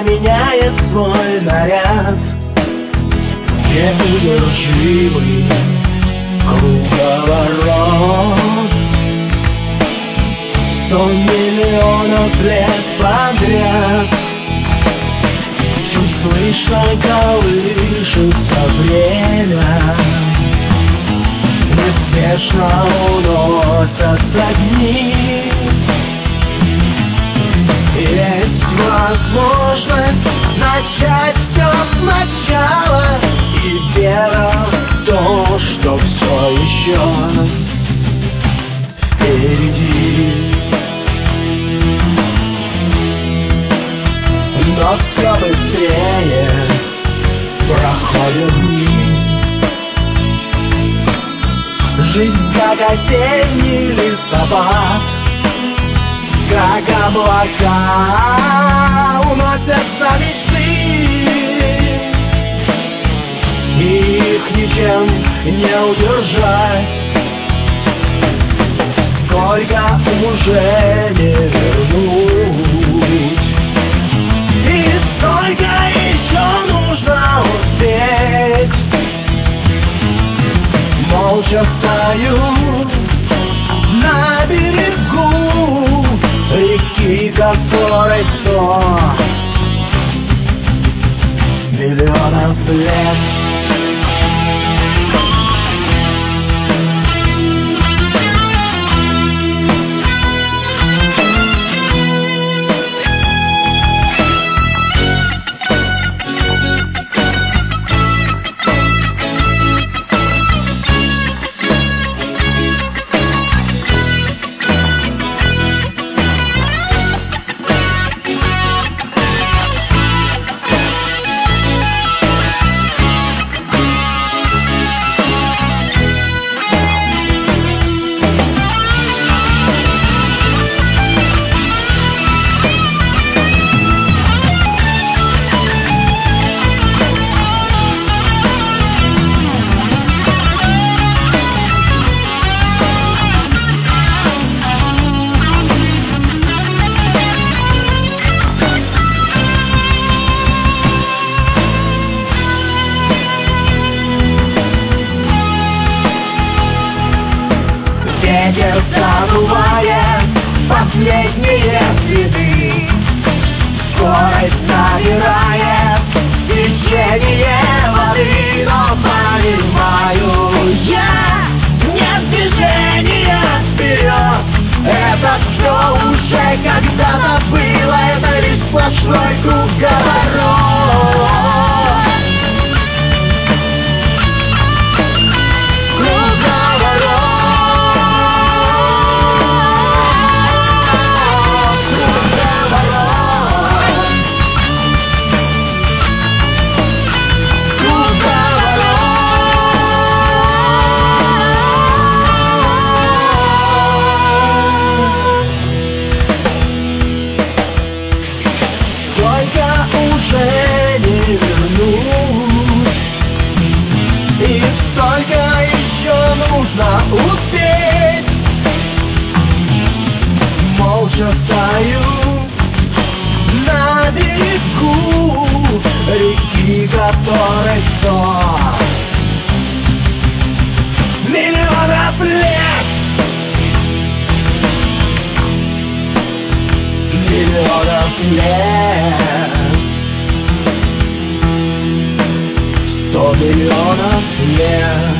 меняет свой наряд. Неудержимый круговорот. 100 миллионов лет подряд. Чуть слышно колышется время. Неспешно уносятся дни. Есть возможность начать все сначала. И вера в то, что все еще впереди. Но все быстрее проходят дни. Жизнь как осенний листопад, как облака уносятся мечты. Их ничем не удержать. Сколько уже не вернуть. И сколько еще нужно успеть. Молча стою на берегу реки, которой 100 миллионов лет. Ветер забывает последние следы. Скорость набирает течение воды. Но понимаю я, нет движения вперед. Это все уже когда-то было. Это лишь сплошной круговорот. Успеть. Молча стою на берегу реки, которой 100 миллионов лет. Миллионов лет. 100 миллионов лет.